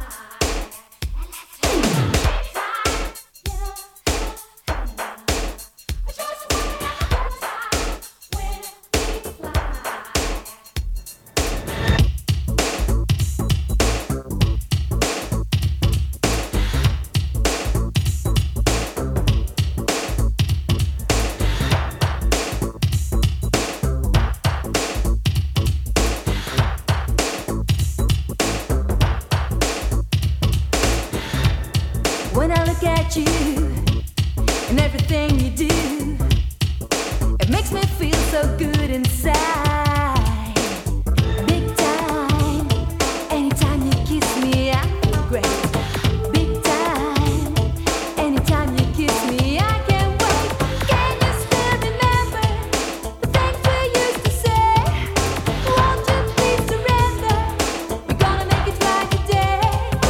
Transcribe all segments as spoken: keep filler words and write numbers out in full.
When I look at you and everything you do, it makes me feel so good inside. Big time, anytime you kiss me, I feel great. Big time, anytime you kiss me, I can't wait. Can you still remember the things we used to say? Won't you please surrender? We're gonna make it right today.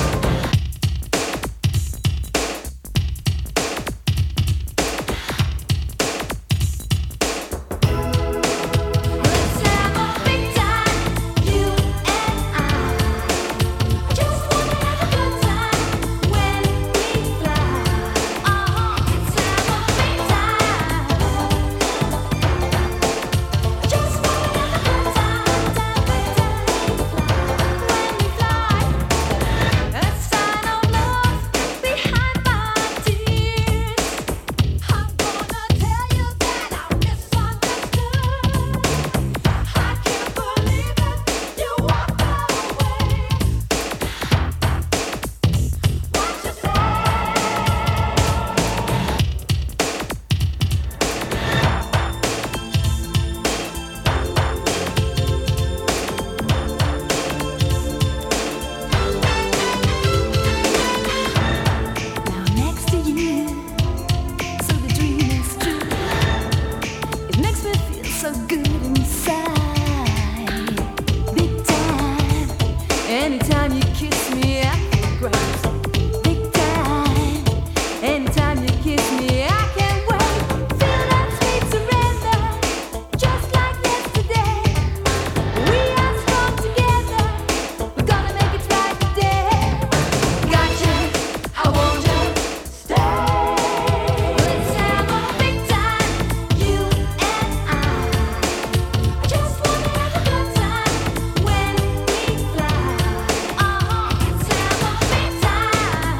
So good inside. Big time, anytime you kiss me, I feel great. Big time, anytime you kiss me, I can't wait. Feel that sweet surrender, just like yesterday. We are strong together, we're gonna make it right today. Got you, I want you, stay. Let's have a big time, you and I. Just wanna have a good time when we fly. Oh, let's have a big time.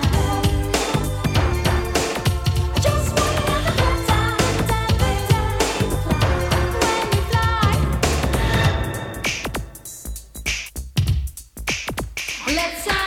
Just wanna have a good time, time, good time when we fly. Let's have